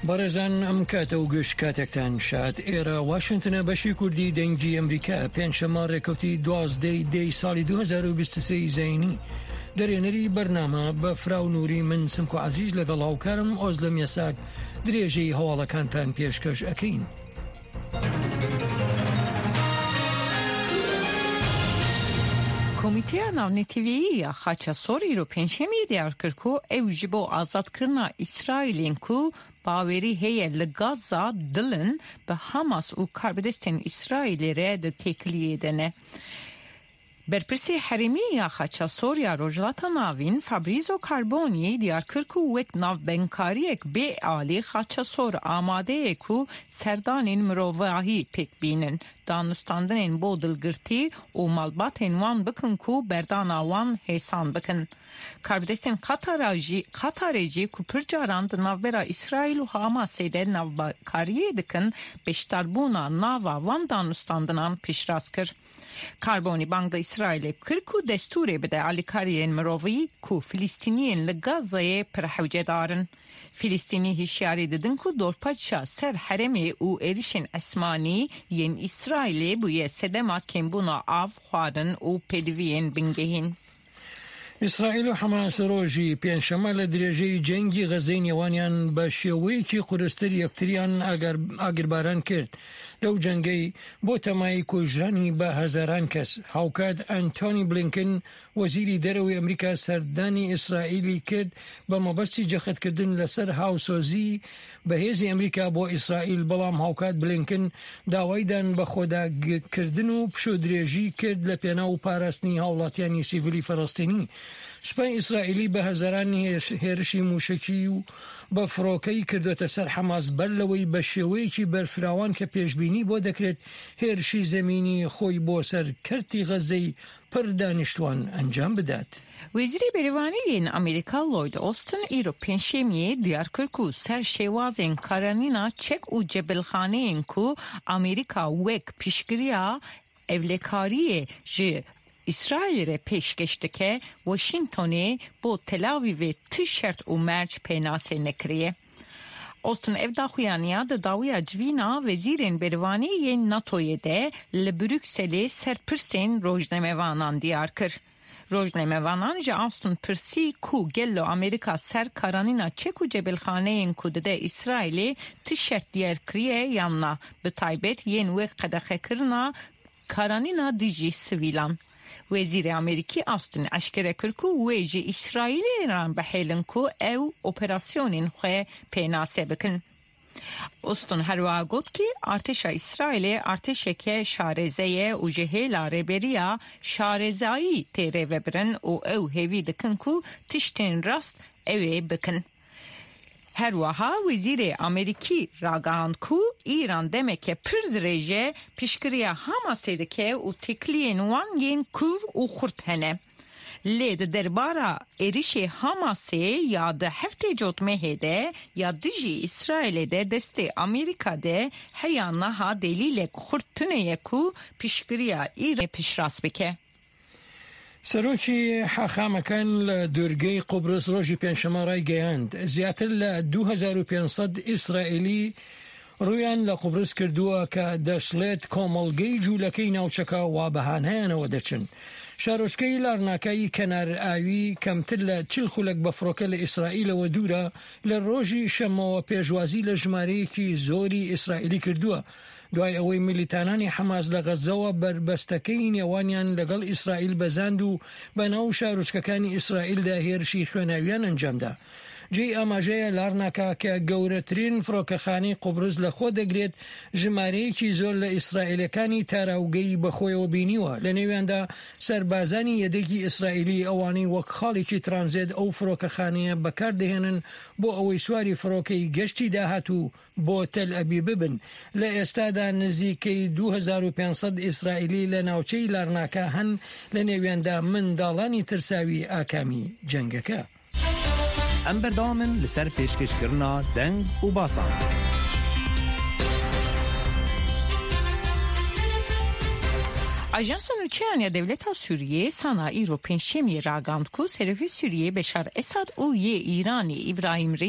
بەڕێزان ئەم کاتە و گوێش کاتێکتان شاد ئێرە واشنگتنە بەشی کوردی دەنگی ئەمریکا پێنجشەممە ڕێکەوتی 12 ساڵی 2023 زەینی دەرێنەری بەرنامە بە فراو نووری من سمک و عەزیز لەگەڵ هاوکارم ئۆزلە میەساک درێژەی هەواڵەکانتان پێشکەش ئەکەین. کۆمیتەیە ناونێتیڤیە خاچەسۆر ئیرۆ پێنجشەممەی دیار کرد و ئەو ji بۆ ئازادکردنا ئیسرائیلên ku باوێری هەیە لە گازا دڵن بە هەماس û کاربدەستên ئیسرائیلê re di têkiliyê de ne. Berpirsê herêmî ya xaçasorya Rojhilata Navîn Fabrizio Carbonî diyar kir ku wek navbenkariyek bê alî xaçasor amade ye ku serdanên mirovahî pêk bînin, danûstandinên bo dilgirtî û malbatên wan bikin ku berdana wan hêsan bikin. Karbidestên Qatarê jî ku pir caran di navbera İsraîl û Hamasê de navbekariyê dikin, beşdarbûna nava wan danûstandinan piştrast kir. Carbonî banga İsrailê kir ku destûrê bide alîkariyên mirovî ku Filîstîniyên li Gazayê pir hewce darin. Filîstînî hişyarî didin ku dorpaça ser herêmê û êrişên esmanî yên İsrailê bûye sedema kêmbûna av, xwarin û pêdiviyên bingehîn. ئیسرائیل و حەماس ڕۆژی پێنجشەممە لە درێژەی جەنگی غەزەی نێوانیان بە شێوەیەکی قورستر یەکتریان ئاگرباران کرد. لەو جەنگەی بۆ تەمای کوژرانی بە هەزاران کەس. هاوکات ئەنتۆنی بلینکن وەزیری دەرەوەی ئەمریکا سەردانی ئیسرائیلی کرد بە مەبەستی جەختکردن لەسەر هاوسۆزی بەهێزی ئەمریکا بۆ ئیسرائیل، بەڵام هاوکات بلینکن داوایدان بە خۆداگرتن و پشودرێژی کرد لە پێناو پاراستنی هاوڵاتیانی سیڤیلی فەڵەستینی. سوپای ئیسرائیلی بە هەزارانی هێرشی موشکی و بە فڕۆکەی کردوتە سەر حەماس بەر لەوەی بە شێوەیەکی بەرفراوان کە پێشبینی بۆ دەکرێت هێرشی زەمینی خۆی بۆ سەر کەرتی غەزەی پڕ دانیشتوان ئەنجام بدات. Wezîrê Berêvaniyên Amerîka Lloyd Austin îro pênjşemiyê diyar kir ku ser şêwazên karanîna çek û cebilxaneyên ku Amerîka wek piştgiriya evlekariyê ji İsrailê re pêşkeş dike, Washingtonê bo Tel Avivê ti şert û merc pênasê nekiriye. Austin ev daxuyaniya di dawiya civîna wezîrên berêvaniyên NATOyê de li Brükselê serpirsên rojnamevanan diyar kir. Rojnamevanan ji Austin pirsî ku gello Amerîka ser karanîna çek û cebilxaneyên ku dide İsrailê ti şert diyar kiriye yanna, bi taybet yên wê qedexekirina karanîna dijî sivîlan. Wezîrê Amerîkî Austin eşkere kir ku wê ji İsraîlê re bihêlin ku ew operasyonên xwe pênasê bikin. Austin herwa got ki artêşa İsraîlê artêşeke şarêze ye û ji hêla rêberiya şarêzayî tê rêvebirin û ew hêvî dikin ku tiştên rast ew ê bikin. Herwiha Wezîrê Amerîkî ragihand ku İran demeke pir dirêje piştgiriya Hamasê dike û têkiliyên wan yên kur û xurt hene. Lê di derbara êrişê Hamasê ya di heftê cotmehê de ya dijî İsrailê de destê Amerîka de heya niha delîlek xurt tune ye ku piştgiriya İranê piştrast bike. سەرۆکی حاخامەکان لە دوورگەی قوبرس ڕۆژی پێنجشەممە ڕایگەیاند زیاتر لە 2500 ئیسرائیلی ڕویان لە قوبرس کردووە کە دەشڵێت کۆمەڵگەی جوولەکەی ناوچەکە وا بەهانەیانەوە دەچن. شارۆچکەی لارناکایی کەنار ئاوی کەمتر لە 40 خولەک بە فڕۆکە لە ئیسرائیلەوە دوورە لە ڕۆژی شەمەوە پێشوازی لە ژمارەیەکی زۆری ئیسرائیلی کردووە، دوای ئەوەی میلیتانانی حەماس لە غەزەوە بربەستەکەی نێوانیان لەگەڵ ئیسرائیل بەزاند و بەناو شارۆچکەکانی ئیسرائیلدا هێرشی خوێناویان ئەنجامدا. جێی ئاماژەیە لارناکا کە گەورەترین فڕۆکەخانەی قوبرس لە خۆ دەگرێت ژمارەیەکی زۆر لە ئیسرائیلەکانی تاراوگەی بەخۆیەوە بینیوە، لە نێویاندا سەربازانی یەدەگی ئیسرائیلی ئەوانەی وەک خاڵێکی ترانزێت ئەو فڕۆکەخانەیە بەکاردەهێنن بۆ ئەوەی سواری فڕۆکەی گەشتی داهاتوو بۆ تەل ئەبیب ببن. لە ئێستادا نزیکەی 2500 ئیسرائیلی لە ناوچەی لارناکا هەن، لە نێویاندا منداڵانی ترساوی ئاکامی جەنگەکە. ئەم بەردەوامن لەسەر پێشکەشکردنا دەنگ و باسان. Ajansa Nurçiyaniya Devleta Suriye sana îro pênjşemiyê ragand ku serokê Sûriyê Beşar Esad û yê Îranê İbrahim